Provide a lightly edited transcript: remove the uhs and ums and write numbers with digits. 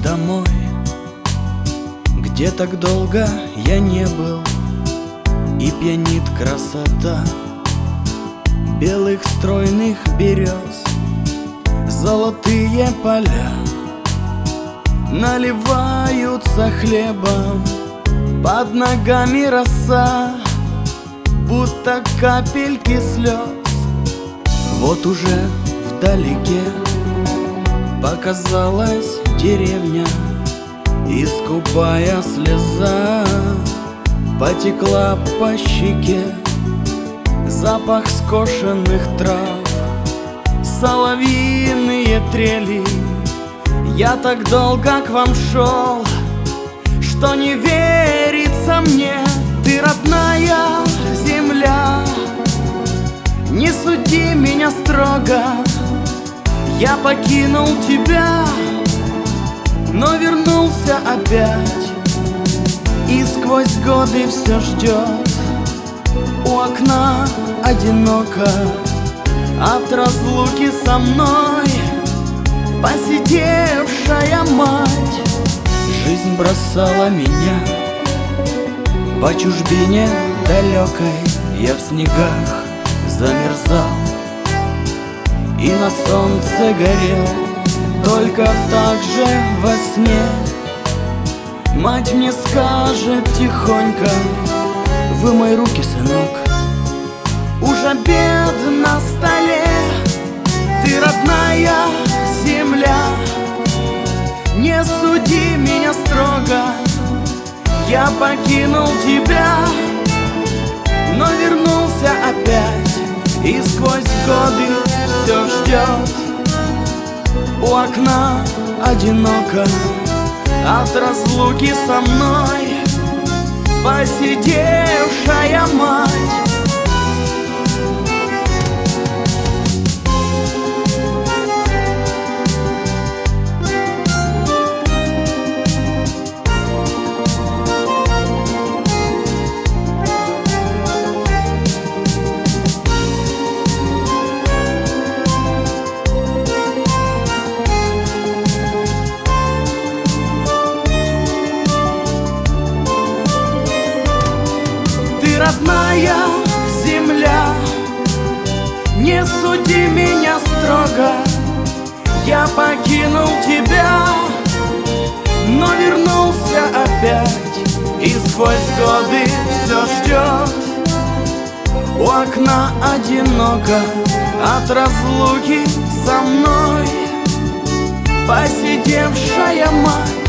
домой, где так долго я не был, и пьянит красота белых стройных берез. Золотые поля наливаются хлебом, под ногами роса, будто капельки слез. Вот уже вдалеке показалась деревня, и скупая слеза потекла по щеке. Запах скошенных трав, соловьиные трели. Я так долго к вам шел, что не верится мне. Ты родная земля, не суди меня строго. Я покинул тебя, но вернулся опять, и сквозь годы все ждет у окна одиноко от разлуки со мной посидевшая мать. Жизнь бросала меня по чужбине далекой. Я в снегах замерзал и на солнце горел, только так же во сне мать мне скажет тихонько: вымой руки, сынок, уж обед на столе. Ты родная земля, не суди меня строго. Я покинул тебя, но вернулся опять, и сквозь годы все ждет у окна одиноко от разлуки со мной посидевшая мать. Родная земля, не суди меня строго. Я покинул тебя, но вернулся опять, и сквозь годы все ждет у окна одиноко от разлуки со мной посидевшая мать.